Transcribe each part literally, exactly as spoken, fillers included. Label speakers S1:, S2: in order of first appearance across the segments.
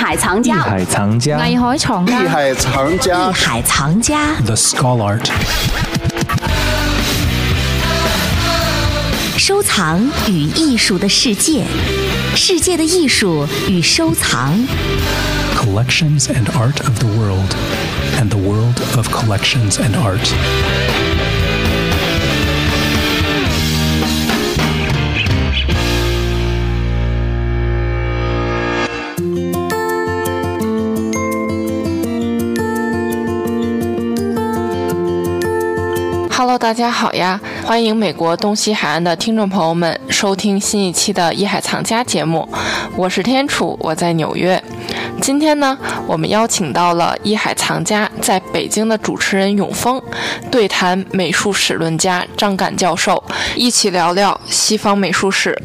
S1: 海藏家，
S2: 艺海藏家，
S3: 艺海藏家，
S4: 艺海藏家，
S1: 艺海藏家
S2: The Scholar。
S1: 收藏与艺术的世界，世界的艺术与收藏。
S2: Collections and art of the world, and the world of collections and art.
S3: Hello， 大家好呀！欢迎美国东西海岸的听众朋友们收听新一期的《艺海藏家》节目，我是天楚，我在纽约。今天呢，我们邀请到了艺海藏家在北京的主持人永峰，对谈美术史论家张敢教授，一起聊聊西方美术史。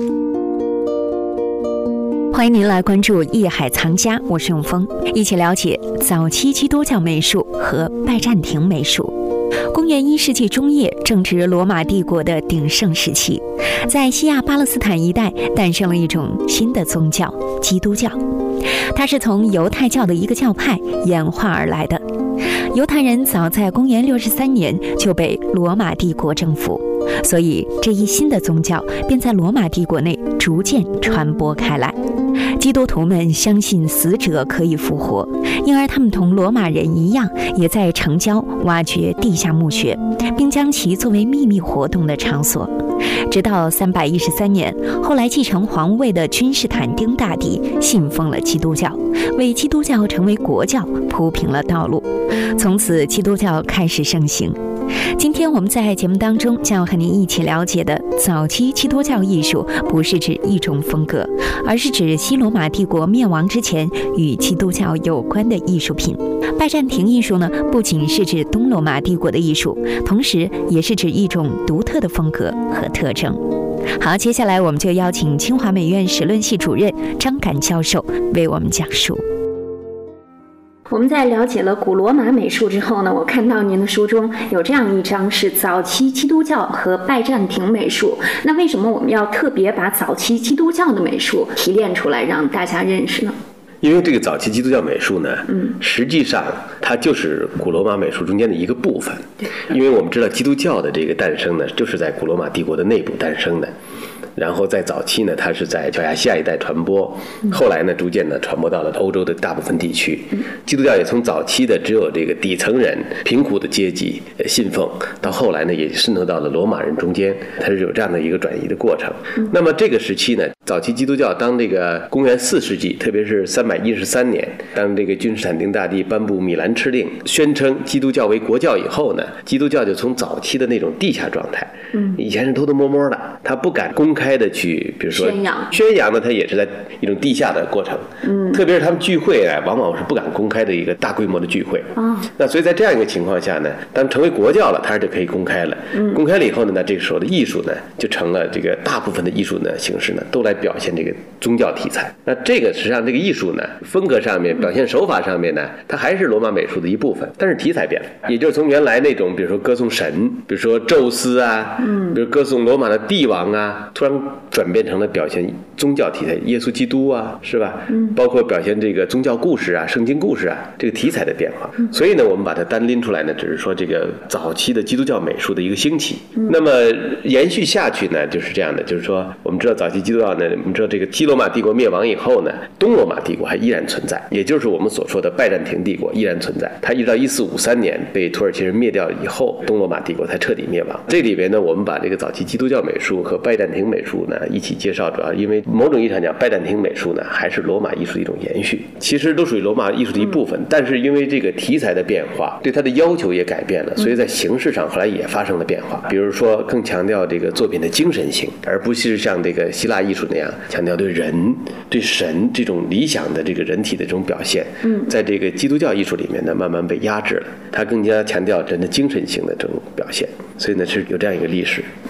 S1: 欢迎您来关注艺海藏家，我是永峰，一起了解早期基督教美术和拜占庭美术。公元一世纪中叶，正值罗马帝国的鼎盛时期，在西亚巴勒斯坦一带诞生了一种新的宗教——基督教。它是从犹太教的一个教派演化而来的。犹太人早在公元六十三年就被罗马帝国征服，所以这一新的宗教便在罗马帝国内逐渐传播开来。基督徒们相信死者可以复活，因而他们同罗马人一样，也在城郊挖掘地下墓穴，并将其作为秘密活动的场所。直到三百一十三年，后来继承皇位的君士坦丁大帝信奉了基督教，为基督教成为国教铺平了道路。从此，基督教开始盛行。今天我们在节目当中将要和您一起了解的早期基督教艺术，不是指一种风格，而是指西罗马帝国灭亡之前与基督教有关的艺术品。拜占庭艺术呢，不仅是指东罗马帝国的艺术，同时也是指一种独特的风格和特征。好，接下来我们就邀请清华美院史论系主任张敢教授为我们讲述。
S5: 我们在了解了古罗马美术之后呢，我看到您的书中有这样一章是早期基督教和拜占庭美术。那为什么我们要特别把早期基督教的美术提炼出来让大家认识呢？
S6: 因为这个早期基督教美术呢，嗯，实际上它就是古罗马美术中间的一个部分。因为我们知道基督教的这个诞生呢，就是在古罗马帝国的内部诞生的。然后在早期呢，它是在小亚细亚一带传播，后来呢，逐渐的传播到了欧洲的大部分地区。基督教也从早期的只有这个底层人、贫苦的阶级信奉，到后来呢，也渗透到了罗马人中间，它是有这样的一个转移的过程。那么这个时期呢，早期基督教当这个公元四世纪，特别是三百一十三年，当这个君士坦丁大帝颁布米兰敕令，宣称基督教为国教以后呢，基督教就从早期的那种地下状态，以前是偷偷摸摸的，他不敢公开的去，比如说
S5: 宣扬，
S6: 宣扬呢，它也是在一种地下的过程。嗯，特别是他们聚会啊，往往是不敢公开的一个大规模的聚会。啊，那所以在这样一个情况下呢，当成为国教了，它就可以公开了。嗯，公开了以后呢，那这个时候的艺术呢，就成了这个大部分的艺术呢形式呢，都来表现这个宗教题材。那这个实际上这个艺术呢，风格上面、表现手法上面呢，它还是罗马美术的一部分，但是题材变了，也就是从原来那种，比如说歌颂神，比如说宙斯啊，嗯，比如歌颂罗马的帝王啊，突然转变成了表现宗教题材，耶稣基督啊，是吧？嗯，包括表现这个宗教故事啊、圣经故事啊，这个题材的变化。嗯，所以呢，我们把它单拎出来呢，只是说这个早期的基督教美术的一个兴起。嗯，那么延续下去呢，就是这样的，就是说，我们知道早期基督教呢，我们知道这个西罗马帝国灭亡以后呢，东罗马帝国还依然存在，也就是我们所说的拜占庭帝国依然存在。它一直到一四五三年被土耳其人灭掉以后，东罗马帝国才彻底灭亡。这里边呢，我们把这个早期基督教美术和拜占庭美术呢一起介绍，主要因为某种意义上讲，拜占庭美术呢还是罗马艺术的一种延续，其实都属于罗马艺术的一部分，但是因为这个题材的变化，对它的要求也改变了，所以在形式上后来也发生了变化。比如说更强调这个作品的精神性，而不是像这个希腊艺术那样强调对人、对神这种理想的这个人体的这种表现。嗯，在这个基督教艺术里面呢，慢慢被压制了，它更加强调人的精神性的这种表现，所以呢是有这样一个历史。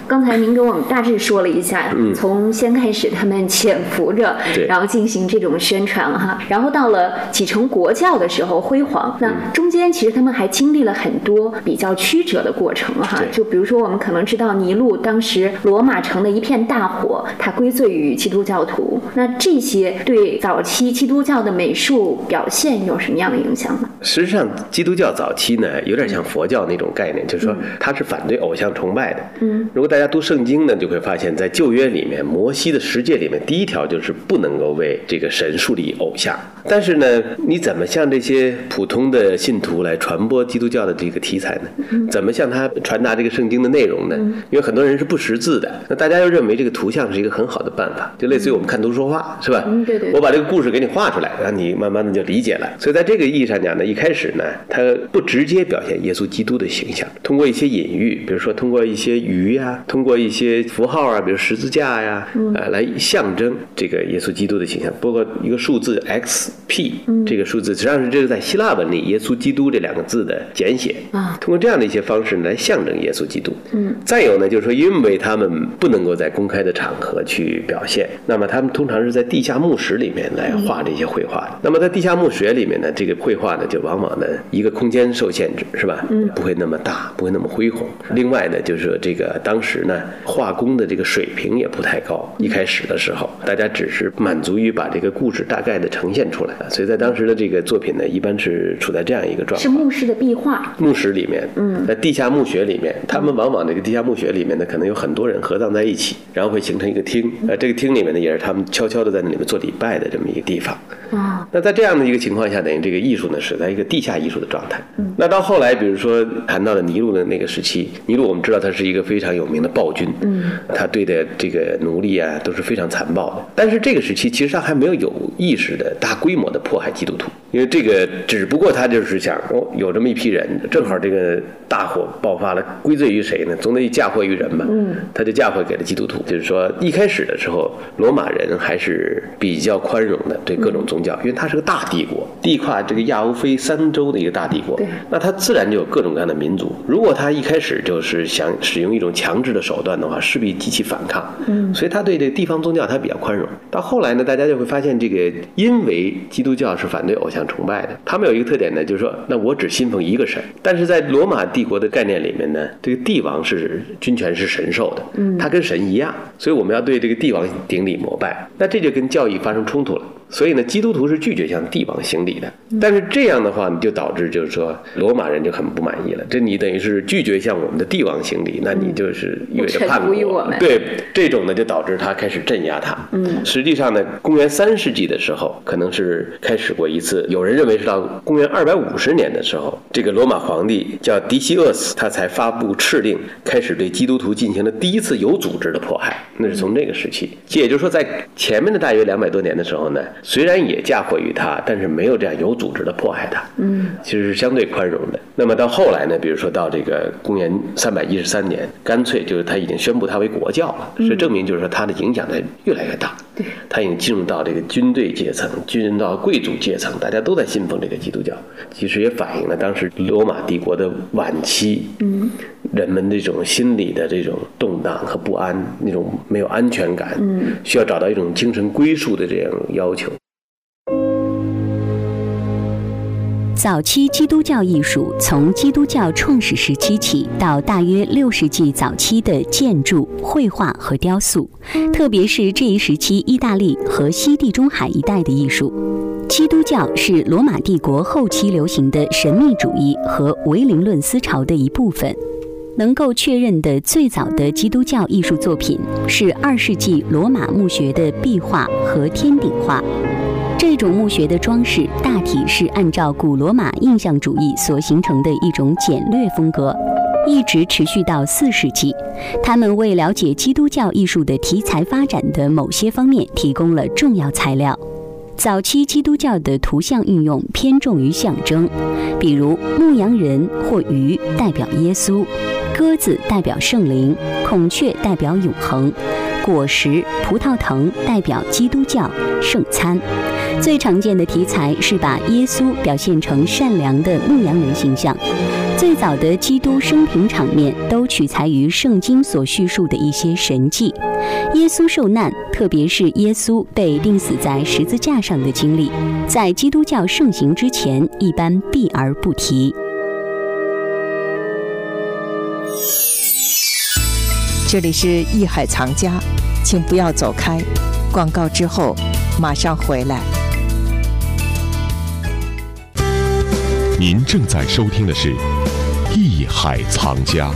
S5: 刚才您给我们大致说了一下，
S6: 嗯、
S5: 从先开始他们潜伏着，然后进行这种宣传哈，然后到了启程国教的时候辉煌，那中间其实他们还经历了很多比较曲折的过程哈。就比如说我们可能知道尼禄当时罗马城的一片大火，它归罪于基督教徒，那这些对早期基督教的美术表现有什么样的影响呢？
S6: 实际上基督教早期呢有点像佛教那种概念，就是说它是反对偶像崇拜的。嗯，如果大家读圣经呢，就会发现在旧约里面，摩西的十诫里面第一条就是不能够为这个神树立偶像。但是呢，你怎么向这些普通的信徒来传播基督教的这个题材呢？怎么向他传达这个圣经的内容呢？因为很多人是不识字的，那大家又认为这个图像是一个很好的办法，就类似于我们看图说话，是吧？
S5: 嗯，对对。
S6: 我把这个故事给你画出来，让你慢慢的就理解了。所以在这个意义上讲呢，一开始呢，他不直接表现耶稣基督的形象，通过一些隐喻，比如说通过一些鱼呀，通过一些符号啊，比如十字架呀，呃，来象征这个耶稣基督的形象。包括一个数字 X P， 这个数字实际上是这个在希腊文里耶稣基督这两个字的简写啊，通过这样的一些方式来象征耶稣基督。嗯，再有呢，就是说，因为他们不能够在公开的场合去表现，那么他们通常是在地下墓室里面来画这些绘画的。那么在地下墓穴里面呢，这个绘画呢，就往往呢一个空间受限制，是吧？嗯，不会那么大，不会那么恢宏。另外呢，就是说这个当时呢，画工的这个水平也不太高。一开始的时候，大家只是满足于把这个故事大概的呈现出来，所以在当时的这个作品呢，一般是处在这样一个状态。
S5: 是墓室的壁画，
S6: 墓室里面，嗯，在地下墓穴里面，他们往往这个地下墓穴里面呢，可能有很多人合葬在一起，然后会形成一个厅。呃，这个厅里面呢，也是他们悄悄的在那里面做礼拜的这么一个地方。啊，那在这样的一个情况下，等于这个艺术呢是在一个地下艺术的状态。嗯，那到后来，比如说谈到了尼禄的那个时期，尼禄我们知道他是一个非常有名的暴君，嗯，他对的这个奴隶啊都是非常残暴的。但是这个时期其实他还没有有意识的大规模的迫害基督徒，因为这个只不过他就是想，哦，有这么一批人，正好这个大火爆发了，归罪于谁呢？总得嫁祸于人吧。嗯，他就嫁祸给了基督徒。就是说，一开始的时候，罗马人还是比较宽容的对各种宗教，因为它是个大帝国，地跨这个亚欧非三洲的一个大帝国，那它自然就有各种各样的民族。如果他一开始就是想使用一种强制的手段的话，势必激起反抗。嗯，所以他对这个地方宗教他比较宽容。到后来呢，大家就会发现，这个因为基督教是反对偶像崇拜的，他们有一个特点呢，就是说，那我只信奉一个神。但是在罗马帝国的概念里面呢，这个帝王是君权是神授的，嗯，他跟神一样，所以我们要对这个帝王顶礼膜拜。那这就跟教义发生冲突了。所以呢，基督徒是拒绝向帝王行礼的。但是这样的话，你就导致就是说，罗马人就很不满意了。这你等于是拒绝向我们的帝王行礼，那你就是意味着叛国。对，这种呢就导致他开始镇压他。嗯，实际上呢，公元三世纪的时候，可能是开始过一次，有人认为是到公元二百五十年的时候，这个罗马皇帝叫狄西厄斯，他才发布敕令，开始对基督徒进行了第一次有组织的迫害。那是从那个时期，也就是说，在前面的大约两百多年的时候呢，虽然也嫁祸于他，但是没有这样有组织的迫害他。嗯，其实是相对宽容的。那么到后来呢，比如说到这个公元三百一十三年，干脆就是他已经宣布他为国教了，所以证明就是说他的影响力越来越大。对，他已经进入到这个军队阶层，进入到贵族阶层，大家都在信奉这个基督教。其实也反映了当时罗马帝国的晚期，嗯，人们这种心理的这种动荡和不安，那种没有安全感，嗯，需要找到一种精神归属的这样要求。
S1: 早期基督教艺术从基督教创始时期起到大约六世纪早期的建筑、绘画和雕塑，特别是这一时期意大利和西地中海一带的艺术。基督教是罗马帝国后期流行的神秘主义和唯灵论思潮的一部分。能够确认的最早的基督教艺术作品是二世纪罗马墓穴的壁画和天顶画。这种墓穴的装饰大体是按照古罗马印象主义所形成的一种简略风格，一直持续到四世纪。他们为了解基督教艺术的题材发展的某些方面提供了重要材料。早期基督教的图像运用偏重于象征，比如牧羊人或鱼代表耶稣，鸽子代表圣灵，孔雀代表永恒，果实葡萄藤代表基督教圣餐。
S4: 最常见的题材是把耶稣表现成善良的牧羊人形象。最早的基督生平场面都取材于圣经所叙述的一些神迹。耶稣受难，特别是耶稣被钉死在十字架上的经历，在基督教盛行之前一般避而不提。
S7: 这里是艺海藏家，请不要走开，广告之后马上回来。
S8: 您正在收听的是艺海藏家。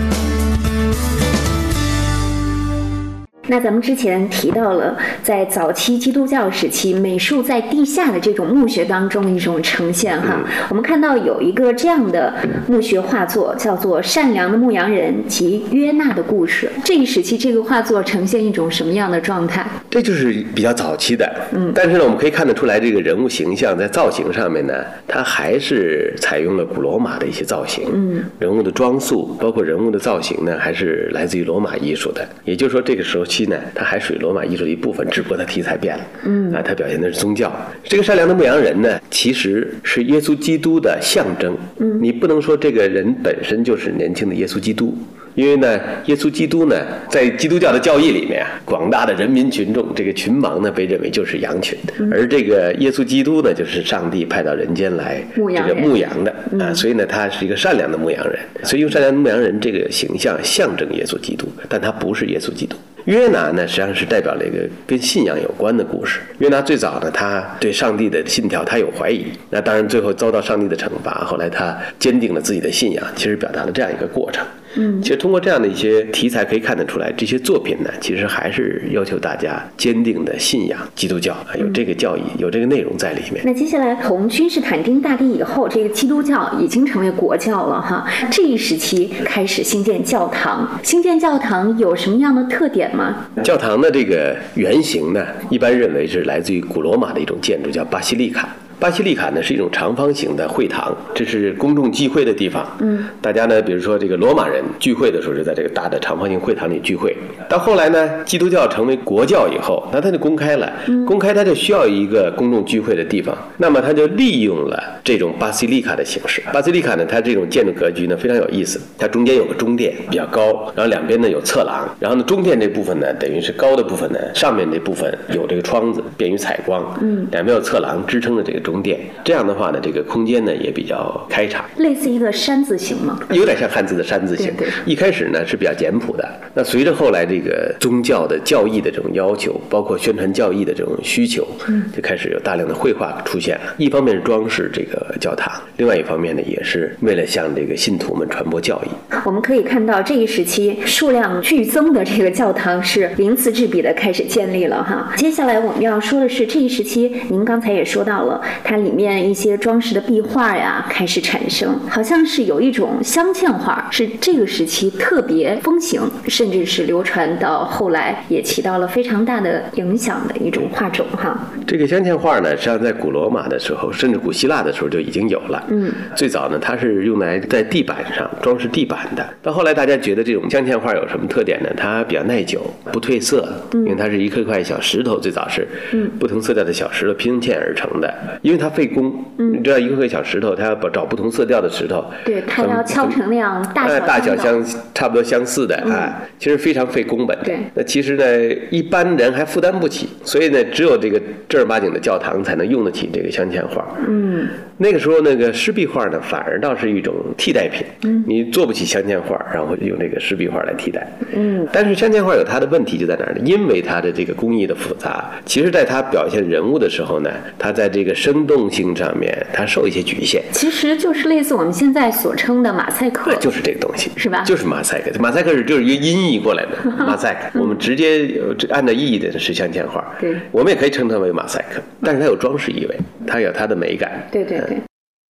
S5: 那咱们之前提到了，在早期基督教时期，美术在地下的这种墓穴当中的一种呈现哈。嗯、我们看到有一个这样的墓穴画作，叫做《善良的牧羊人及约纳的故事》。这一时期，这个画作呈现一种什么样的状态？
S6: 这就是比较早期的，嗯，但是呢，我们可以看得出来，这个人物形象在造型上面呢，它还是采用了古罗马的一些造型，嗯，人物的装束，包括人物的造型呢，还是来自于罗马艺术的。也就是说，这个时候期呢，它还属于罗马艺术的一部分，只不过它题材变了，嗯，啊，它表现的是宗教。这个善良的牧羊人呢，其实是耶稣基督的象征，嗯，你不能说这个人本身就是年轻的耶稣基督。因为呢，耶稣基督呢，在基督教的教义里面啊，广大的人民群众，这个群盲呢，被认为就是羊群，嗯、而这个耶稣基督呢，就是上帝派到人间来这个牧羊的啊，嗯、所以呢，他是一个善良的牧羊人，所以用善良的牧羊人这个形象象征耶稣基督，但他不是耶稣基督。约拿呢，实际上是代表了一个跟信仰有关的故事。约拿最早呢，他对上帝的信条他有怀疑，那当然最后遭到上帝的惩罚，后来他坚定了自己的信仰，其实表达了这样一个过程。嗯，其实通过这样的一些题材可以看得出来，这些作品呢，其实还是要求大家坚定的信仰基督教，有这个教义，有这个内容在里面。
S5: 那接下来从君士坦丁大帝以后，这个基督教已经成为国教了哈。这一时期开始兴建教堂，兴建教堂有什么样的特点吗？
S6: 教堂的这个原型呢，一般认为是来自于古罗马的一种建筑，叫巴西利卡。巴西利卡呢是一种长方形的会堂，这是公众聚会的地方。嗯，大家呢，比如说这个罗马人聚会的时候是在这个大的长方形会堂里聚会。到后来呢，基督教成为国教以后，那它就公开了，公开它就需要一个公众聚会的地方，那么它就利用了这种巴西利卡的形式。巴西利卡呢，它这种建筑格局呢非常有意思，它中间有个中殿比较高，然后两边呢有侧廊，然后呢中殿这部分呢等于是高的部分呢，上面这部分有这个窗子便于采光，嗯，两边有侧廊支撑着这个中殿，这样的话呢，这个空间呢也比较开敞，
S5: 类似一个山字形吗？
S6: 有点像汉字的山字形。对对，一开始呢是比较简朴的，那随着后来这个宗教的教义的这种要求，包括宣传教义的这种需求，嗯，就开始有大量的绘画出现了。一方面是装饰这个教堂，另外一方面呢也是为了向这个信徒们传播教义。
S5: 我们可以看到这一时期数量剧增的这个教堂是鳞次栉比的开始建立了哈。接下来我们要说的是这一时期，您刚才也说到了，它里面一些装饰的壁画呀开始产生，好像是有一种镶嵌画，是这个时期特别风行，甚至是流传到后来也起到了非常大的影响的一种画种哈。
S6: 这个镶嵌画呢，实际上在古罗马的时候，甚至古希腊的时候就已经有了。嗯，最早呢，它是用来在地板上装饰地板的。到后来大家觉得这种镶嵌画有什么特点呢？它比较耐久，不褪色，因为它是一颗块小石头，最早是不同色调的小石头拼嵌而成的，因为它费工。嗯，你知道一颗颗小石头，它要找不同色调的石头，
S5: 对，它要敲成那样大小、
S6: 呃、大小相差不多相似的、嗯、啊，其实非常费工本。
S5: 对，
S6: 那其实呢，一般人还负担不起，所以呢，只有这个正儿八经的教堂才能用得起这个镶嵌画。嗯，那个时候那个湿壁画呢，反而倒是一种替代品。嗯，你做不起镶嵌画，然后用这个湿壁画来替代。嗯，但是镶嵌画有它的问题就在哪儿呢？因为它的这个工艺的复杂，其实在它表现人物的时候呢，它在这个生动性上面它受一些局限，
S5: 其实就是类似我们现在所称的马赛克、啊、
S6: 就是这个东西，
S5: 是吧？
S6: 就是马赛克，马赛克是就是一个音译过来的马赛克、嗯、我们直接按照意义的是镶嵌画，对，我们也可以称它为马赛克，但是它有装饰意味，它有它的美感。
S5: 对对对、嗯。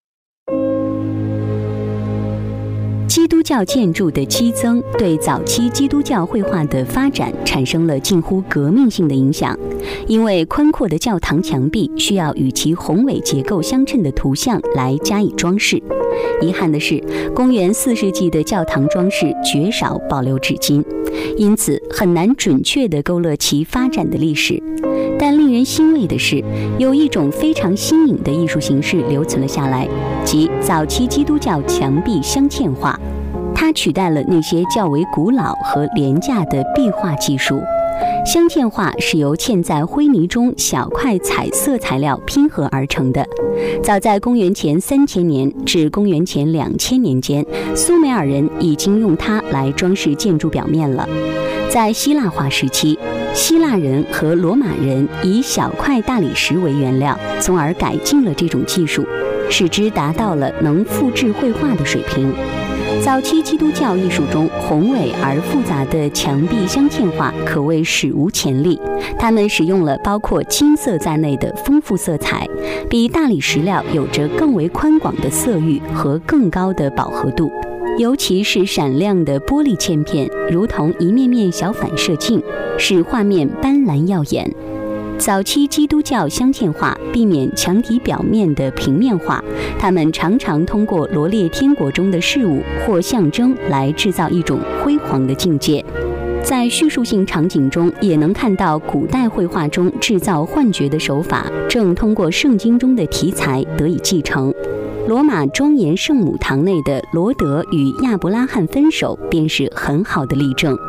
S4: 基督教建筑的激增对早期基督教绘画的发展产生了近乎革命性的影响，因为宽阔的教堂墙壁需要与其宏伟结构相称的图像来加以装饰。遗憾的是，公元四世纪的教堂装饰绝少保留至今，因此很难准确地勾勒其发展的历史。 但令人欣慰的是，有一种非常新颖的艺术形式留存了下来，即早期基督教墙壁镶嵌画。它取代了那些较为古老和廉价的壁画技术。镶嵌画是由嵌在灰泥中小块彩色材料拼合而成的。早在公元前三千年至公元前两千年间，苏美尔人已经用它来装饰建筑表面了。在希腊化时期，希腊人和罗马人以小块大理石为原料，从而改进了这种技术，使之达到了能复制绘画的水平。早期基督教艺术中宏伟而复杂的墙壁镶嵌画可谓史无前例，他们使用了包括金色在内的丰富色彩，比大理石料有着更为宽广的色域和更高的饱和度，尤其是闪亮的玻璃嵌片如同一面面小反射镜，使画面斑斓耀眼。早期基督教镶嵌画避免墙体表面的平面化，他们常常通过罗列天国中的事物或象征来制造一种辉煌的境界。在叙述性场景中，也能看到古代绘画中制造幻觉的手法正通过圣经中的题材得以继承。罗马庄严圣母堂内的罗德与亚伯拉罕分手便是很好的例证。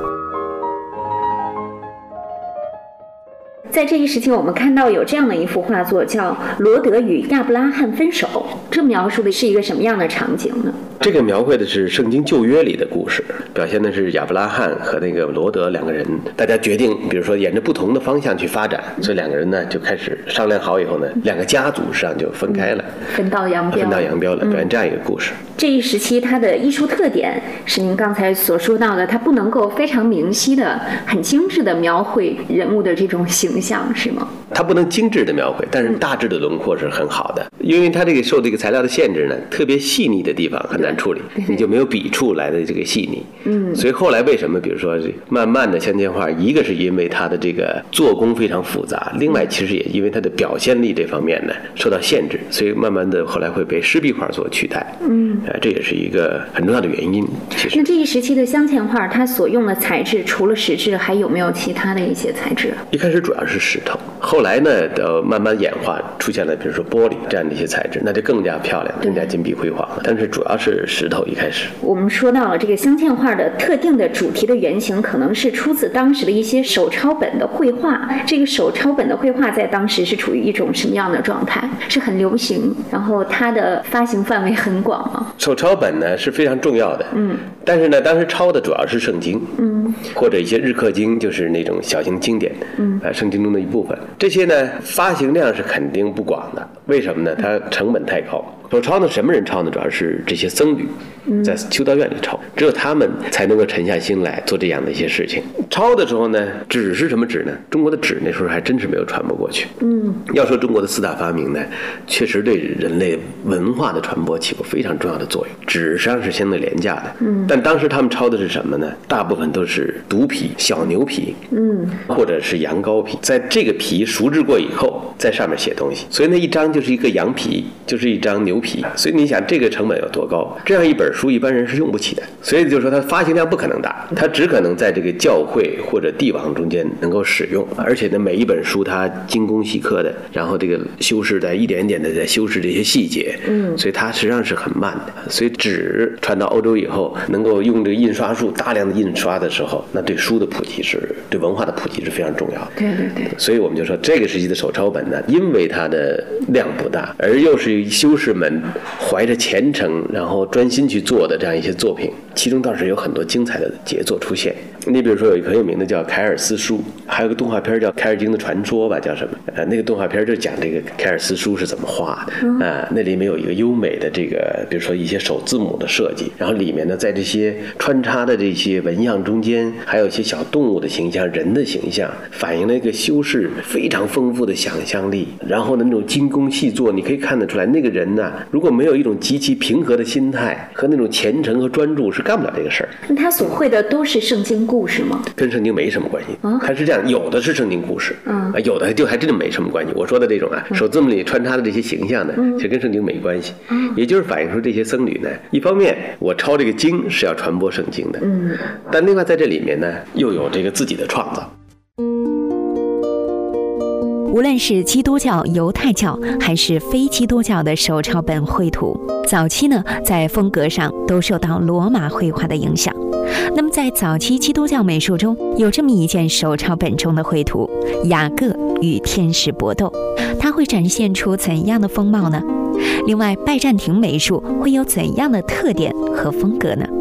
S5: 在这一时期，我们看到有这样的一幅画作，叫《罗德与亚伯拉罕分手》，这描述的是一个什么样的场景呢？
S6: 这个描绘的是圣经旧约里的故事，表现的是亚伯拉罕和那个罗德两个人，大家决定，比如说沿着不同的方向去发展，所以两个人呢就开始商量好以后呢，两个家族实际上就分开了，
S5: 嗯、分道扬镳，
S6: 分道扬镳了，表现这样一个故事。
S5: 嗯、这一时期它的艺术特点是您刚才所说到的，它不能够非常明晰的、很精致的描绘人物的这种形象，是吗？
S6: 它不能精致的描绘，但是大致的轮廓是很好的，因为它这个受这个材料的限制呢，特别细腻的地方很难处理，你就没有笔触来的这个细腻。嗯，所以后来为什么比如说慢慢的镶嵌画，一个是因为它的这个做工非常复杂，另外其实也因为它的表现力这方面呢受到限制，所以慢慢的后来会被湿壁画所取代。嗯，呃，这也是一个很重要的原因。其实，
S5: 那这一时期的镶嵌画，它所用的材质除了石质，还有没有其他的一些材质？
S6: 一开始主要是石头，后来呢，呃，慢慢演化出现了，比如说玻璃这样的一些材质，那就更加漂亮，更加金碧辉煌了。但是主要是石头一开始。
S5: 我们说到了这个镶嵌画的特定的主题的原型，可能是出自当时的一些手抄本的绘画。这个手抄本的绘画在当时是处于一种什么样的状态？是很流行，然后它的发行范围很广吗？
S6: 手抄本呢是非常重要的，嗯，但是呢，当时抄的主要是圣经，嗯，或者一些日课经，就是那种小型经典，嗯，呃，圣经中的一部分。这些呢，发行量是肯定不广的，为什么呢？它成本太高。手抄呢，什么人抄呢？主要是这些僧侣，在修道院里抄，只有他们才能够沉下心来做这样的一些事情。抄的时候呢，纸是什么纸呢？中国的纸那时候还真是没有传播过去。嗯，要说中国的四大发明呢，确实对人类文化的传播起过非常重要的作用。纸实际上是相对廉价的，嗯，但当时他们抄的是什么呢？大部分都是犊皮、小牛皮，嗯，或者是羊羔皮，在这个皮熟制过以后，在上面写东西，所以那一张就是一个羊皮，就是一张牛皮，所以你想这个成本有多高？这样一本书一般人是用不起的，所以就是说它发行量不可能大，它只可能在这个教会或者帝王中间能够使用，而且呢每一本书它精工细刻的，然后这个修饰在一点点的在修饰这些细节，嗯，所以它实际上是很慢的。所以纸传到欧洲以后，能够用这个印刷术大量的印刷的时候，那对书的普及是对文化的普及是非常重要的。
S5: 对对对。
S6: 所以我们就说这个时期的手抄本呢，因为它的量不大，而又是修士们怀着虔诚然后专心去做的这样一些作品，其中倒是有很多精彩的杰作出现。你比如说有一个很有名的叫凯尔斯书，还有个动画片叫凯尔经的传说吧，叫什么？呃，那个动画片就讲这个凯尔斯书是怎么画的。嗯、呃，那里面有一个优美的这个，比如说一些首字母的设计，然后里面呢，在这些穿插的这些纹样中间，还有一些小动物的形象、人的形象，反映了一个修饰非常丰富的想象力。然后呢，那种精工细作，你可以看得出来，那个人呢，如果没有一种极其平和的心态和那种虔诚和专注，是干不了这个事儿。
S5: 那他所绘的都是圣经故事吗？
S6: 跟圣经没什么关系。还是这样，有的是圣经故事，嗯，有的就还真的没什么关系。我说的这种啊，首字母里穿插的这些形象呢，其实跟圣经没关系。嗯，也就是反映出这些僧侣呢，一方面我抄这个经是要传播圣经的，嗯，但另外在这里面呢，又有这个自己的创造。
S1: 无论是基督教、犹太教还是非基督教的手抄本绘图，早期呢在风格上都受到罗马绘画的影响。那么在早期基督教美术中，有这么一件手抄本中的绘图《雅各与天使搏斗》，它会展现出怎样的风貌呢？另外，拜占庭美术会有怎样的特点和风格呢？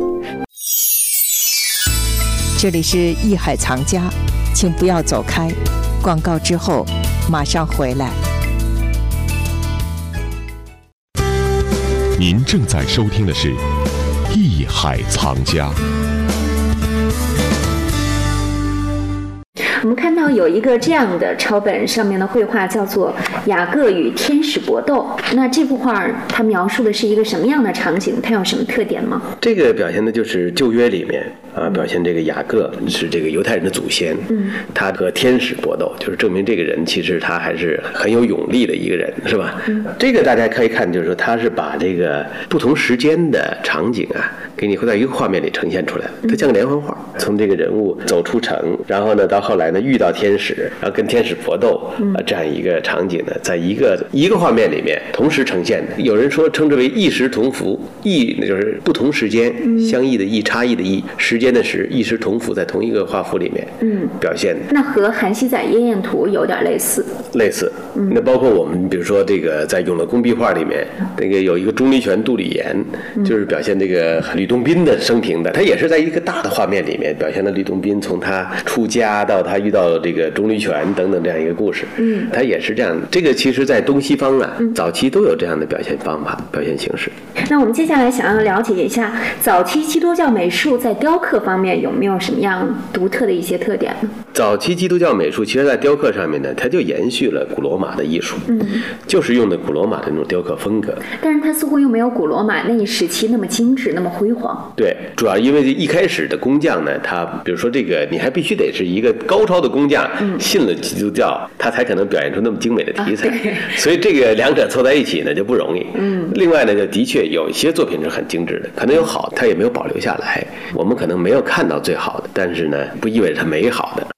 S7: 这里是艺海藏家，请不要走开，广告之后马上回来。
S8: 您正在收听的是《艺海藏家》。
S5: 我们看到有一个这样的抄本，上面的绘画叫做《雅各与天使搏斗》。那这幅画它描述的是一个什么样的场景？它有什么特点吗？
S6: 这个表现的就是旧约里面啊，表现这个雅各是这个犹太人的祖先，嗯，他和天使搏斗，就是证明这个人其实他还是很有勇力的一个人，是吧？嗯，这个大家可以看，就是说他是把这个不同时间的场景啊，给你会在一个画面里呈现出来，它像个连环画，从这个人物走出城，然后呢到后来呢遇到天使，然后跟天使搏斗啊，这样一个场景呢，在一个一个画面里面同时呈现的。有人说称之为异时同符，异那就是不同时间，相异的异，差异的异，时间的时，异时同符，在同一个画幅里面嗯表现的。
S5: 那和韩熙载夜宴图有点类似。
S6: 类似，嗯，那包括我们比如说这个在永乐宫壁画里面，那个有一个钟离权杜李岩，就是表现这个吕洞宾的生平的，他也是在一个大的画面里面表现了吕洞宾从他出家到他遇到这个钟离权等等这样一个故事，嗯，他也是这样。这个其实在东西方啊，早期都有这样的表现方法、表现形式。
S5: 那我们接下来想要了解一下早期基督教美术在雕刻方面有没有什么样独特的一些特点呢？
S6: 早期基督教美术其实在雕刻上面呢，它就延续了古罗马的艺术，嗯，就是用的古罗马的那种雕刻风格，
S5: 但是它似乎又没有古罗马那一时期那么精致那么辉煌。
S6: 对，主要因为一开始的工匠呢，他比如说这个你还必须得是一个高超的工匠，嗯，信了基督教，他才可能表现出那么精美的题材，啊，所以这个两者凑在一起呢就不容易。嗯，另外呢，就的确有一些作品是很精致的，可能有好，它也没有保留下来，我们可能没有看到最好的，但是呢，不意味着它没好的。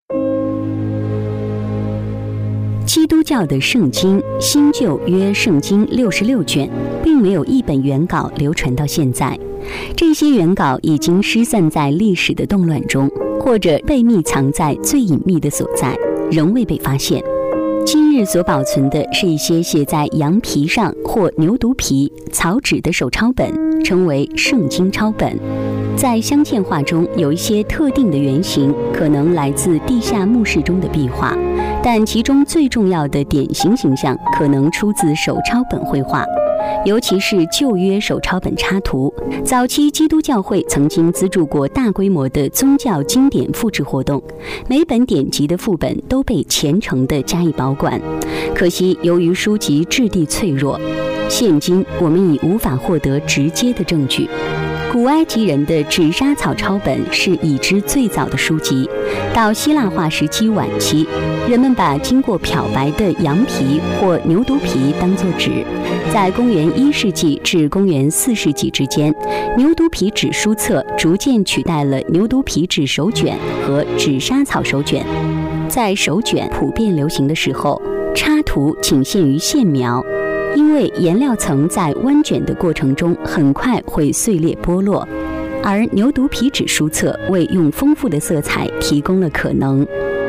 S4: 基督教的圣经新旧约圣经六十六卷，并没有一本原稿流传到现在。这些原稿已经失散在历史的动乱中，或者被密藏在最隐秘的所在，仍未被发现。今日所保存的是一些写在羊皮上或牛犊皮、草纸的手抄本，称为圣经抄本。在镶嵌画中有一些特定的原型，可能来自地下墓室中的壁画，但其中最重要的典型形象可能出自手抄本绘画，尤其是旧约手抄本插图。早期基督教会曾经资助过大规模的宗教经典复制活动，每本典籍的副本都被虔诚地加以保管。可惜由于书籍质地脆弱，现今我们已无法获得直接的证据。古埃及人的纸莎草抄本是已知最早的书籍，到希腊化时期晚期，人们把经过漂白的羊皮或牛犊皮当作纸。在公元一世纪至公元四世纪之间，牛犊皮纸书册逐渐取代了牛犊皮纸手卷和纸莎草手卷。在手卷普遍流行的时候，插图仅限于线描，因为颜料层在弯卷的过程中很快会碎裂剥落，而牛犊皮纸书册为用丰富的色彩提供了可能。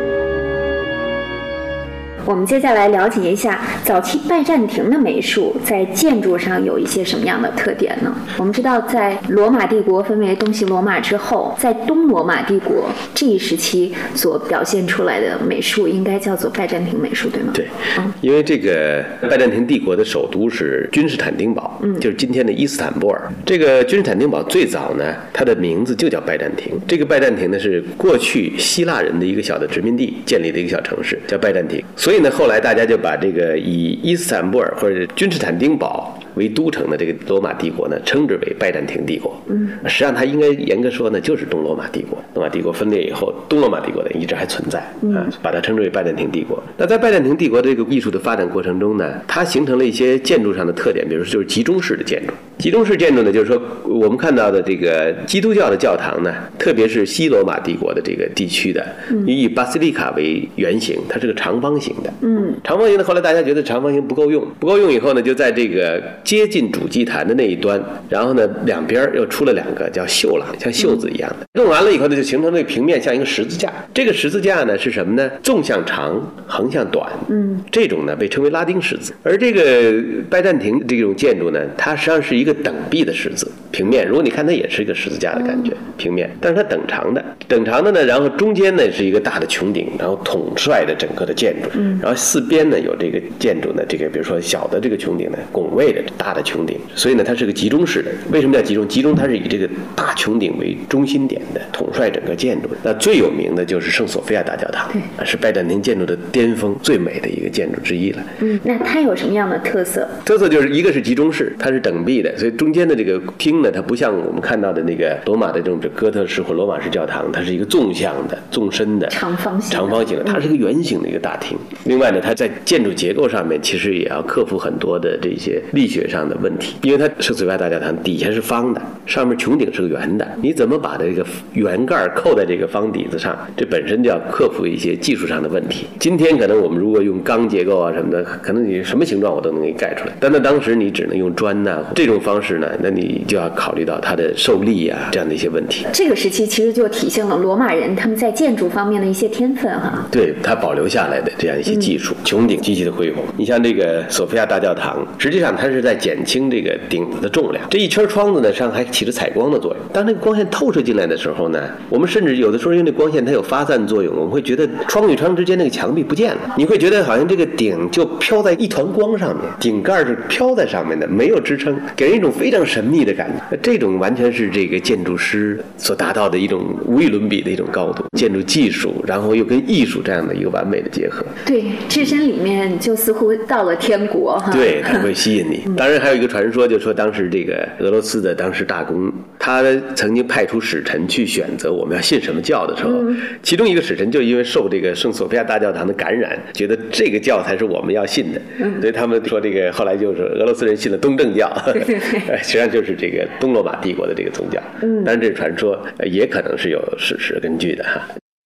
S5: 我们接下来了解一下早期拜占庭的美术在建筑上有一些什么样的特点呢？我们知道在罗马帝国分为东西罗马之后，在东罗马帝国这一时期所表现出来的美术应该叫做拜占庭美术，对吗？
S6: 对，嗯，因为这个拜占庭帝国的首都是君士坦丁堡，嗯，就是今天的伊斯坦布尔。这个君士坦丁堡最早呢，它的名字就叫拜占庭。这个拜占庭呢是过去希腊人的一个小的殖民地建立的一个小城市，叫拜占庭。所以呢，后来大家就把这个以伊斯坦布尔或者君士坦丁堡为都城的这个罗马帝国呢，称之为拜占庭帝国。嗯，实际上它应该严格说呢，就是东罗马帝国。罗马帝国分裂以后，东罗马帝国呢一直还存在啊，把它称之为拜占庭帝国。那在拜占庭帝国这个艺术的发展过程中呢，它形成了一些建筑上的特点，比如说就是集中式的建筑。 集中式建筑呢，就是说我们看到的这个基督教的教堂呢，特别是西罗马帝国的这个地区的，以巴西利卡为原型，它是个长方形的。嗯，长方形的后来大家觉得长方形不够用，不够用以后呢，就在这个接近主祭坛的那一端，然后呢两边又出了两个叫袖廊，像袖子一样的。弄完了以后呢，就形成那个平面像一个十字架。这个十字架呢是什么呢？纵向长，横向短。嗯，这种呢被称为拉丁十字。而这个拜占庭这种建筑呢，它实际上是一个等壁的十字平面。如果你看它也是一个十字架的感觉，平面，但是它等长的，等长的呢，然后中间呢是一个大的穹顶，然后统帅的整个的建筑。嗯，然后四边呢有这个建筑呢，这个比如说小的这个穹顶呢，拱卫着大的穹顶，所以呢它是个集中式的。为什么叫集中？集中它是以这个大穹顶为中心点的，统帅整个建筑。那最有名的就是圣索菲亚大教堂，是拜占庭建筑的巅峰，最美的一个建筑之一了。
S5: 嗯，那它有什么样的特色？
S6: 特色就是一个是集中式，它是等壁的，所以中间的这个厅呢，它不像我们看到的那个罗马的这种哥特式或罗马式教堂，它是一个纵向的、纵深的、
S5: 长方形、
S6: 长方形的，它是一个圆形的一个大厅。另外呢，它在建筑结构上面其实也要克服很多的这些力学上的问题，因为它圣索菲亚大教堂底下是方的，上面穹顶是个圆的，你怎么把这个圆盖扣在这个方底子上，这本身就要克服一些技术上的问题。今天可能我们如果用钢结构啊什么的，可能你什么形状我都能给你盖出来，但在当时你只能用砖呐、啊、这种方式呢，那你就要考虑到它的受力啊这样的一些问题。
S5: 这个时期其实就体现了罗马人他们在建筑方面的一些天分哈。
S6: 对，它保留下来的这样一些技术，穹、嗯、顶极其的恢宏。你像这个索菲亚大教堂，实际上它是在减轻这个顶子的重量。这一圈窗子呢，上还起着采光的作用。当那个光线透射进来的时候呢，我们甚至有的时候因为那光线它有发散作用，我们会觉得窗与窗之间那个墙壁不见了，你会觉得好像这个顶就飘在一团光上面，顶盖是飘在上面的，没有支撑，给人一种非常神秘的感觉。这种完全是这个建筑师所达到的一种无与伦比的一种高度，建筑技术，然后又跟艺术这样的一个完美的结合。
S5: 对，置身里面就似乎到了天国哈。
S6: 对，它会吸引你。当然还有一个传说，就说当时这个俄罗斯的当时大公，他曾经派出使臣去选择我们要信什么教的时候，嗯、其中一个使臣就因为受这个圣索菲亚大教堂的感染，觉得这个教才是我们要信的，嗯、所以他们说这个后来就是俄罗斯人信了东正教，对对对实际上就是这个东罗马帝国的这个宗教。嗯，但是这传说也可能是有史实根据的哈。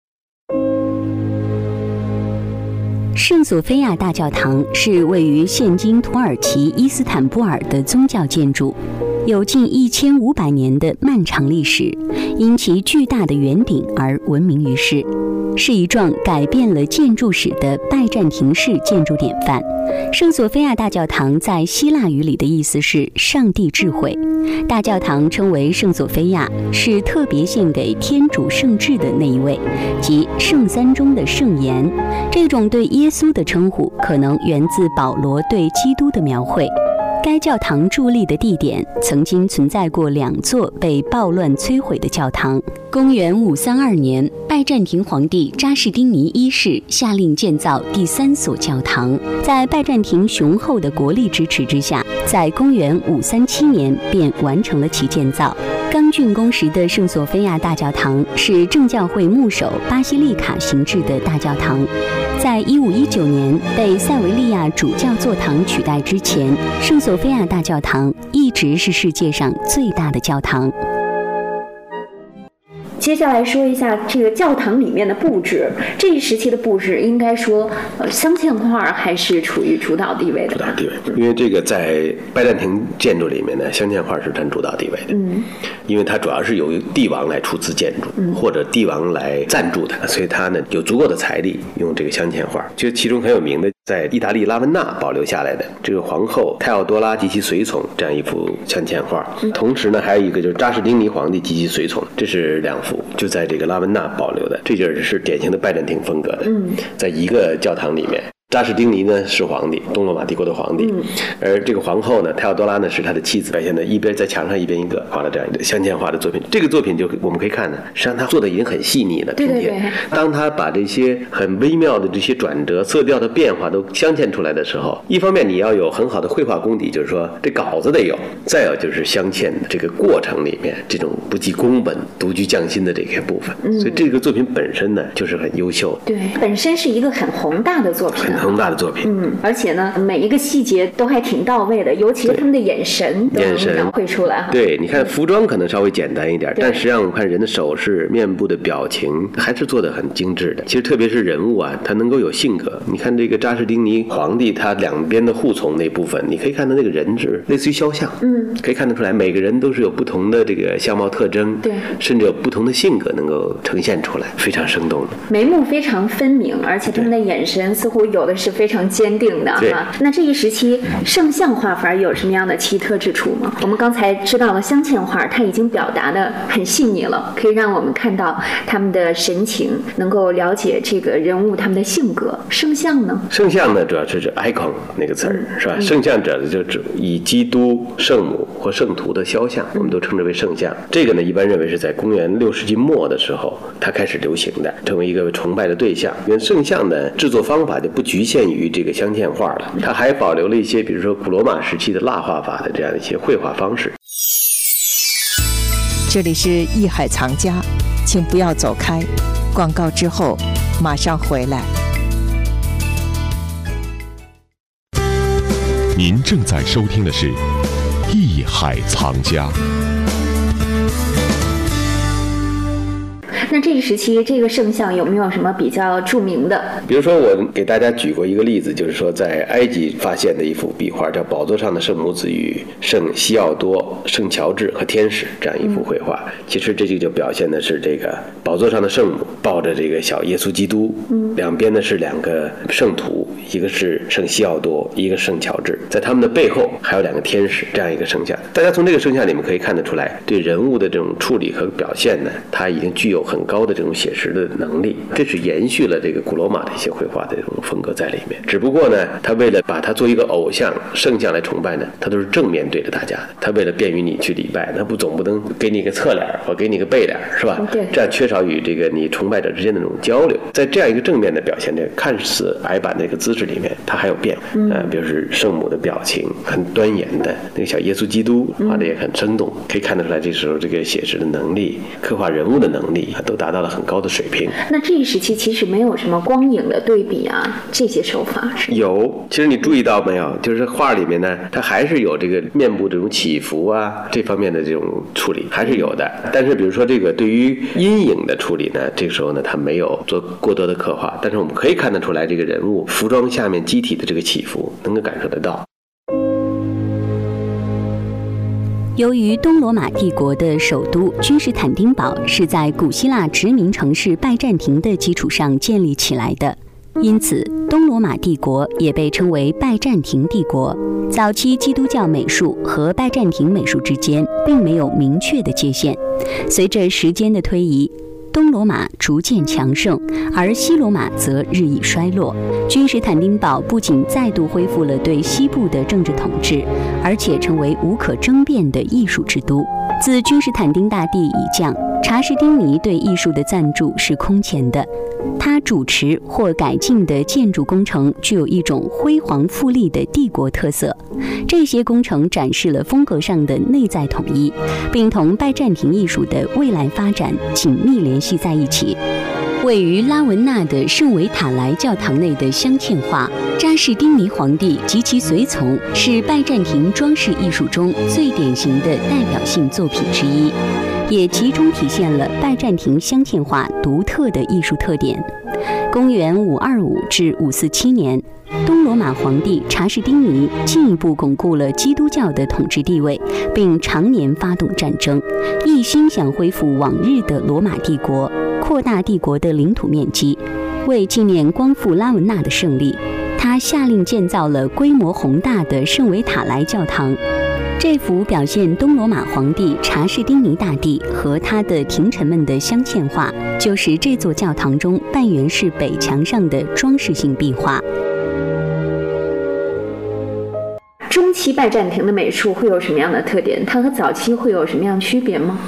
S4: 圣索菲亚大教堂是位于现今土耳其伊斯坦布尔的宗教建筑，有近一千五百年的漫长历史，因其巨大的圆顶而闻名于世，是一幢改变了建筑史的拜占庭式建筑典范。圣索菲亚大教堂在希腊语里的意思是上帝智慧，大教堂称为圣索菲亚，是特别献给天主圣智的那一位，即圣三中的圣言。这种对耶稣的称呼可能源自保罗对基督的描绘。该教堂伫立的地点曾经存在过两座被暴乱摧毁的教堂。公元五三二年，拜占庭皇帝扎士丁尼一世下令建造第三所教堂。在拜占庭雄厚的国力支持之下，在公元五三七年便完成了其建造。刚竣工时的圣索菲亚大教堂是正教会牧首巴西利卡形制的大教堂。在一五一九年被塞维利亚主教座堂取代之前，圣索菲亚大教堂一直是世界上最大的教堂。
S5: 接下来说一下这个教堂里面的布置。这一时期的布置应该说，呃，镶嵌画还是处于主导地位的。
S6: 主导地位，因为这个在拜占庭建筑里面呢，镶嵌画是占主导地位的。嗯，因为它主要是由帝王来出资建筑，嗯、或者帝王来赞助的，所以它呢有足够的财力用这个镶嵌画。就其中很有名的，在意大利拉文纳保留下来的这个皇后泰奥多拉及其随从这样一幅镶嵌画。嗯、同时呢，还有一个就是扎士丁尼皇帝及其随从，这是两幅。就在这个拉文纳保留的，这就是典型的拜占庭风格的，在一个教堂里面。扎士丁尼呢是皇帝，东罗马帝国的皇帝，嗯、而这个皇后呢，泰奥多拉呢是他的妻子，表现的一边在墙上一边一个画了这样一个镶嵌画的作品。这个作品就我们可以看呢，实际上他做的已经很细腻了。
S5: 对对对。
S6: 当他把这些很微妙的这些转折、色调的变化都镶嵌出来的时候，一方面你要有很好的绘画功底，就是说这稿子得有；再有就是镶嵌的这个过程里面这种不计工本、独具匠心的这些部分。嗯、所以这个作品本身呢就是很优秀。
S5: 对，本身是一个很宏大的作品。
S6: 宏大的作品。
S5: 嗯，而且呢，每一个细节都还挺到位的，尤其是他们的眼神都能描绘出来哈。
S6: 对，你看服装可能稍微简单一点，但实际上我们看人的手势、面部的表情还是做得很精致的。其实特别是人物啊，他能够有性格。你看这个扎士丁尼皇帝，他两边的护从那部分，你可以看到那个人是类似于肖像，嗯，可以看得出来，每个人都是有不同的这个相貌特征，对，甚至有不同的性格能够呈现出来，非常生动的。
S5: 眉目非常分明，而且他们的眼神似乎有的是非常坚定的哈。那这一时期圣像画法有什么样的奇特之处吗？我们刚才知道了镶嵌画，它已经表达的很细腻了，可以让我们看到他们的神情，能够了解这个人物他们的性格。圣像呢？圣像呢，主要是指 icon 那个词儿、嗯、是吧？圣像者就指以基督、圣母或圣徒的肖像，我们都称之为圣像。这个呢，一般认为是在公元六世纪末的时候，它开始流行的，成为一个崇拜的对象。因为圣像的制作方法就不局限于这个镶嵌画了，它还保留了一些，比如说古罗马时期的蜡画法的这样一些绘画方式。
S7: 这里是艺海藏家，请不要走开，广告之后马上回来。
S8: 您正在收听的是《艺海藏家》。
S5: 那这一时期这个圣像有没有什么比较著名的？
S6: 比如说我给大家举过一个例子，就是说在埃及发现的一幅壁画，叫宝座上的圣母子与圣西奥多、圣乔治和天使这样一幅绘画、嗯、其实这就就表现的是这个宝座上的圣母抱着这个小耶稣基督、嗯、两边呢是两个圣徒，一个是圣西奥多，一个圣乔治，在他们的背后还有两个天使，这样一个圣像。大家从这个圣像里面可以看得出来，对人物的这种处理和表现呢，它已经具有很高的这种写实的能力，这是延续了这个古罗马的一些绘画的这种风格在里面。只不过呢，他为了把它做一个偶像圣像来崇拜呢，他都是正面对着大家的，他为了便于你去礼拜，他不总不能给你一个侧脸或给你一个背脸，是吧？对，这样缺少与这个你崇拜者之间的那种交流。在这样一个正面的表现，这看似矮板的一个姿势里面，它还有变化。嗯、呃，比如是圣母的表情很端严的，那个小耶稣基督画的也很生动，可以看得出来这时候这个写实的能力、刻画人物的能力都达到了很高的水平。那这一时期其实没有什么光影的对比啊，这些手法是有。其实你注意到没有，就是画里面呢，它还是有这个面部这种起伏啊，这方面的这种处理还是有的。但是比如说这个对于阴影的处理呢，这个时候呢，它没有做过多的刻画，但是我们可以看得出来，这个人物服装下面机体的这个起伏，能够感受得到。
S4: 由于东罗马帝国的首都君士坦丁堡是在古希腊殖民城市拜占庭的基础上建立起来的，因此东罗马帝国也被称为拜占庭帝国。早期基督教美术和拜占庭美术之间并没有明确的界限。随着时间的推移，东罗马逐渐强盛，而西罗马则日益衰落。君士坦丁堡不仅再度恢复了对西部的政治统治，而且成为无可争辩的艺术之都。自君士坦丁大帝以降，查士丁尼对艺术的赞助是空前的。他主持或改进的建筑工程具有一种辉煌富丽的帝国特色，这些工程展示了风格上的内在统一，并同拜占庭艺术的未来发展紧密联系在一起。位于拉文纳的圣维塔莱教堂内的镶嵌画《扎士丁尼皇帝及其随从》是拜占庭装饰艺术中最典型的代表性作品之一，也集中体现了拜占庭镶嵌画独特的艺术特点。公元五二五至五四七年，东罗马皇帝查士丁尼进一步巩固了基督教的统治地位，并常年发动战争，一心想恢复往日的罗马帝国，扩大帝国的领土面积。为纪念光复拉文纳的胜利，他下令建造了规模宏大的圣维塔莱教堂。这幅表现东罗马皇帝查士丁尼大帝和他的廷臣们的镶嵌画，就是这座教堂中半圆式北墙上的装饰性壁画。
S5: 中期拜占庭的美术会有什么样的特点？它和早期会有什么样区别吗？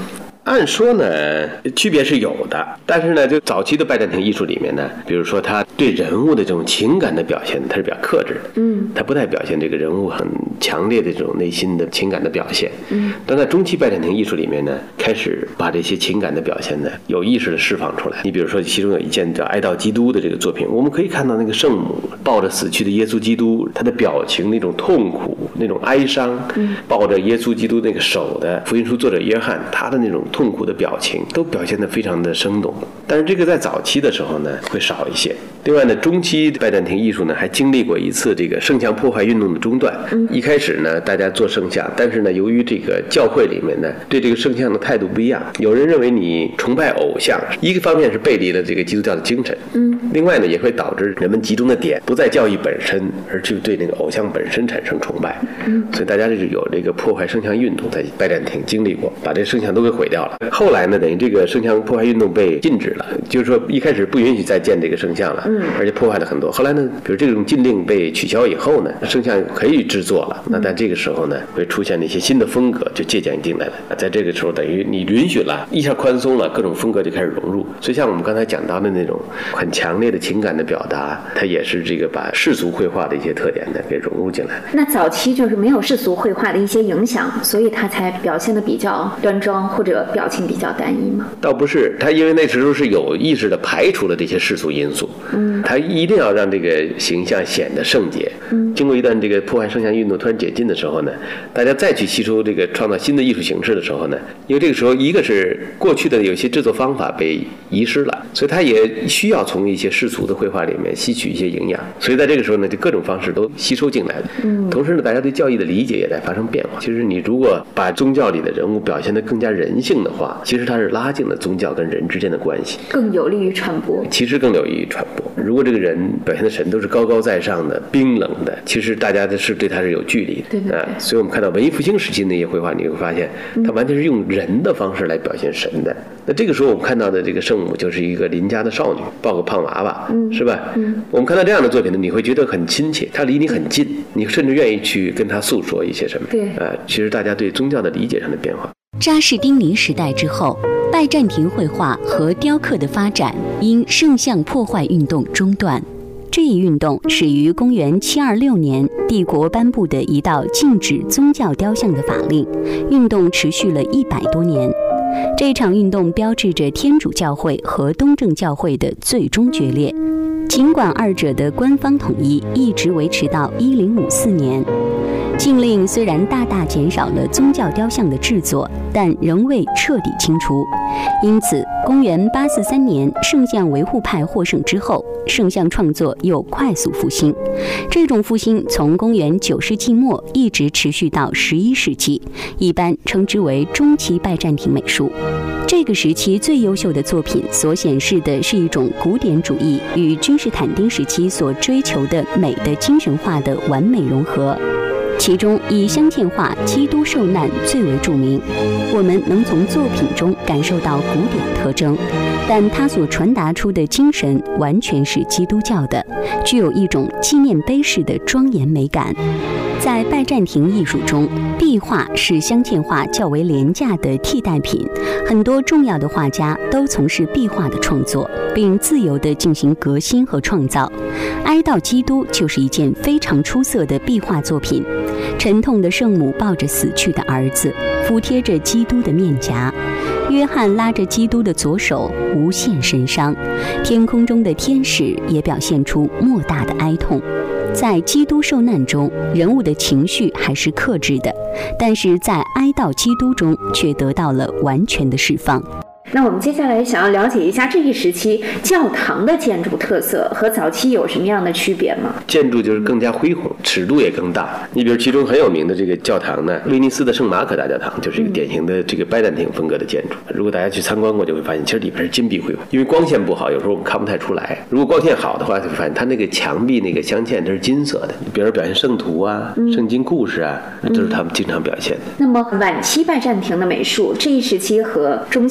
S6: 按说呢，区别是有的，但是呢，就早期的拜占庭艺术里面呢，比如说他对人物的这种情感的表现，它是比较克制的，嗯，他不太表现这个人物很强烈的这种内心的情感的表现，嗯，但在中期拜占庭艺术里面呢，开始把这些情感的表现呢，有意识的释放出来。你比如说，其中有一件叫《哀悼基督》的这个作品，我们可以看到那个圣母抱着死去的耶稣基督，他的表情那种痛苦、那种哀伤，嗯，抱着耶稣基督那个手的福音书作者约翰，他的那种痛苦的表情都表现得非常的生动，但是这个在早期的时候呢会少一些。另外呢，中期拜占庭艺术呢还经历过一次这个圣像破坏运动的中断。一开始呢大家做圣像，但是呢由于这个教会里面呢对这个圣像的态度不一样，有人认为你崇拜偶像，一个方面是背离了这个基督教的精神，嗯，另外呢也会导致人们集中的点不在教义本身，而去对那个偶像本身产生崇拜。嗯，所以大家就有这个破坏圣像运动在拜占庭经历过，把这圣像都给毁掉了。后来呢，等于这个圣像破坏运动被禁止了，就是说一开始不允许再建这个圣像了，嗯，而且破坏了很多。后来呢，比如这种禁令被取消以后呢，圣像可以制作了。那在这个时候呢，会出现了一些新的风格，就借鉴进来了。在这个时候，等于你允许了，一下宽松了，各种风格就开始融入。所以像我们刚才讲到的那种很强烈的情感的表达，它也是这个把世俗绘画的一些特点呢给融入进来了。
S5: 那早期就是没有世俗绘画的一些影响，所以它才表现得比较端庄，或者表情比较单一吗？
S6: 倒不是，他因为那时候是有意识的排除了这些世俗因素，嗯，他一定要让这个形象显得圣洁。嗯，经过一段这个破坏圣像运动突然解禁的时候呢，大家再去吸收这个创造新的艺术形式的时候呢，因为这个时候一个是过去的有些制作方法被遗失了，所以他也需要从一些世俗的绘画里面吸取一些营养，所以在这个时候呢，就各种方式都吸收进来了。嗯，同时呢，大家对教义的理解也在发生变化。其实你如果把宗教里的人物表现得更加人性的话，其实它是拉近了宗教跟人之间的关系，
S5: 更有利于传播。
S6: 其实更有利于传播。如果这个人表现的神都是高高在上的、冰冷的，其实大家是对他是有距离的。
S5: 对对对、啊。
S6: 所以我们看到文艺复兴时期那些绘画，你会发现，它完全是用人的方式来表现神的。嗯、那这个时候我们看到的这个圣母就是一个邻家的少女，抱个胖娃娃，嗯、是吧？嗯。我们看到这样的作品呢，你会觉得很亲切，它离你很近，你甚至愿意去跟他诉说一些什么。
S5: 对。
S6: 啊，其实大家对宗教的理解上的变化。
S4: 扎士丁尼时代之后，拜占庭绘画和雕刻的发展因圣像破坏运动中断。这一运动始于公元七二六年，帝国颁布的一道禁止宗教雕像的法令，运动持续了一百多年。这场运动标志着天主教会和东正教会的最终决裂，尽管二者的官方统一一直维持到一零五四年。禁令虽然大大减少了宗教雕像的制作，但仍未彻底清除。因此，公元八四三年，圣像维护派获胜之后，圣像创作又快速复兴。这种复兴从公元九世纪末一直持续到十一世纪，一般称之为中期拜占庭美术。这个时期最优秀的作品所显示的是一种古典主义与君士坦丁时期所追求的美的精神化的完美融合。其中以镶嵌画《基督受难》最为著名，我们能从作品中感受到古典特征，但它所传达出的精神完全是基督教的，具有一种纪念碑式的庄严美感。在拜占庭艺术中，壁画是镶嵌画较为廉价的替代品，很多重要的画家都从事壁画的创作，并自由地进行革新和创造。哀悼基督就是一件非常出色的壁画作品。沉痛的圣母抱着死去的儿子，服贴着基督的面颊。约翰拉着基督的左手，无限神伤。天空中的天使也表现出莫大的哀痛。在基督受难中，人物的情绪还是克制的，但是在哀悼基督中却得到了完全的释放。
S5: 那我们接下来想要了解一下这一时期教堂的建筑特色和早期有什么样的区别吗？
S6: 建筑就是更加恢宏，尺度也更大。你比如其中很有名的这个教堂呢，威尼斯的圣马可大教堂就是一个典型的这个拜占庭风格的建筑。如果大家去参观过，就会发现其实里边是金碧辉煌，因为光线不好，有时候我们看不太出来。如果光线好的话，就会发现它那个墙壁那个镶嵌它是金色的，比如表现圣徒啊、嗯、圣经故事啊，都是他们经常表现的。
S5: 那么晚期拜占庭的美术这一时期和中期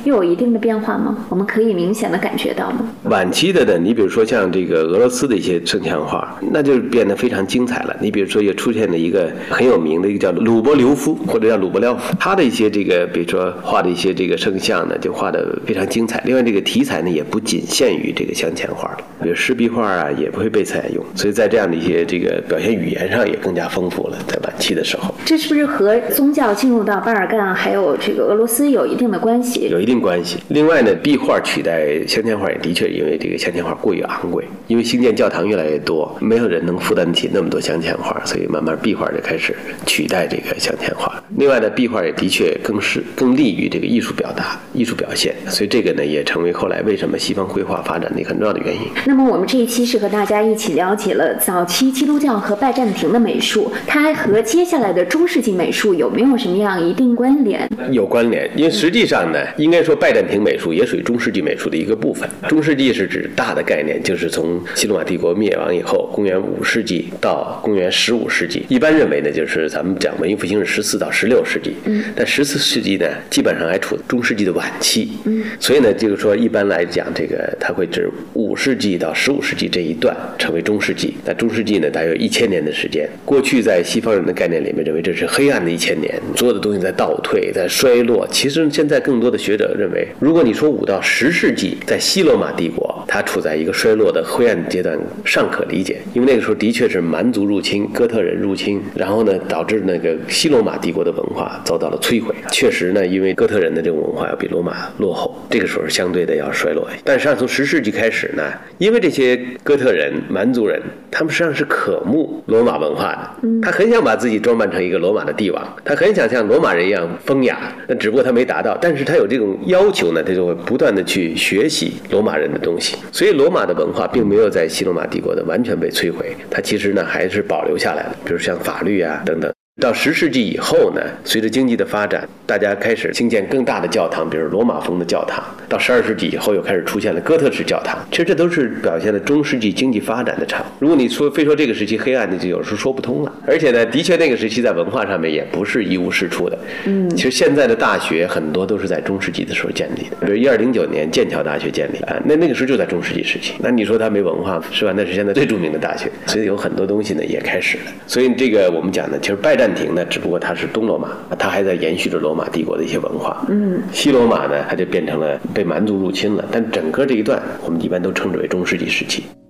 S5: 又有一定的变化吗？我们可以明显的感觉到吗？
S6: 晚期的呢，你比如说像这个俄罗斯的一些圣像画，那就变得非常精彩了。你比如说也出现了一个很有名的一个叫鲁伯留夫，或者叫鲁伯廖夫，他的一些这个比如说画的一些这个圣像呢，就画得非常精彩。另外这个题材呢也不仅限于这个镶嵌画了，比如湿壁画啊也不会被采用，所以在这样的一些这个表现语言上也更加丰富了。在晚期的时候，
S5: 这是不是和宗教进入到巴尔干还有这个俄罗斯有一定的关系？
S6: 有一定关系。另外呢，壁画取代镶嵌画也的确因为这个镶嵌画过于昂贵，因为兴建教堂越来越多，没有人能负担起那么多镶嵌画，所以慢慢壁画就开始取代这个镶嵌画。另外呢，壁画也的确更是更利于这个艺术表达、艺术表现，所以这个呢也成为后来为什么西方绘画发展的一个很重要的原因。
S5: 那么我们这一期是和大家一起了解了早期基督教和拜占庭的美术，它和接下来的中世纪美术有没有什么样一定关联？
S6: 有关联，因为实际上呢，应该说拜占庭美术也属于中世纪美术的一个部分。中世纪是指大的概念，就是从西罗马帝国灭亡以后，公元五世纪到公元十五世纪。一般认为呢，就是咱们讲文艺复兴是十四到十六世纪，嗯，但十四世纪呢，基本上还处中世纪的晚期，嗯，所以呢，就是说一般来讲，这个它会指五世纪到十五世纪这一段成为中世纪。那中世纪呢，大约一千年的时间。过去在西方人的概念里面，认为这是黑暗的一千年，所有的东西在倒退，在衰落。其实现在更多的学者认为，如果你说五到十世纪在西罗马帝国，它处在一个衰落的灰暗阶段，尚可理解，因为那个时候的确是蛮族入侵、哥特人入侵，然后呢，导致那个西罗马帝国的文化遭到了摧毁。确实呢，因为哥特人的这种文化要比罗马落后，这个时候相对的要衰落。但实际上从十世纪开始呢，因为这些哥特人、蛮族人，他们实际上是渴慕罗马文化的，他很想把自己装扮成一个罗马的帝王，他很想像罗马人一样风雅，那只不过他没达到，但是他有这种要求呢，他就会不断的去学习罗马人的东西。所以罗马的文化并没有在西罗马帝国的完全被摧毁，它其实呢还是保留下来了，比如像法律啊等等。到十世纪以后呢，随着经济的发展，大家开始兴建更大的教堂，比如罗马风的教堂。到十二世纪以后，又开始出现了哥特式教堂。其实这都是表现了中世纪经济发展的产物。如果你说非说这个时期黑暗的，就有时候说不通了。而且呢，的确那个时期在文化上面也不是一无是处的。嗯，其实现在的大学很多都是在中世纪的时候建立的，比如一二零九年剑桥大学建立啊，那那个时候就在中世纪时期。那你说它没文化是吧？那是现在最著名的大学，所以有很多东西呢也开始了。所以这个我们讲呢，其实拜占庭呢，只不过它是东罗马，它还在延续着罗马帝国的一些文化。嗯，西罗马呢，它就变成了被蛮族入侵了。但整个这一段，我们一般都称之为中世纪时期。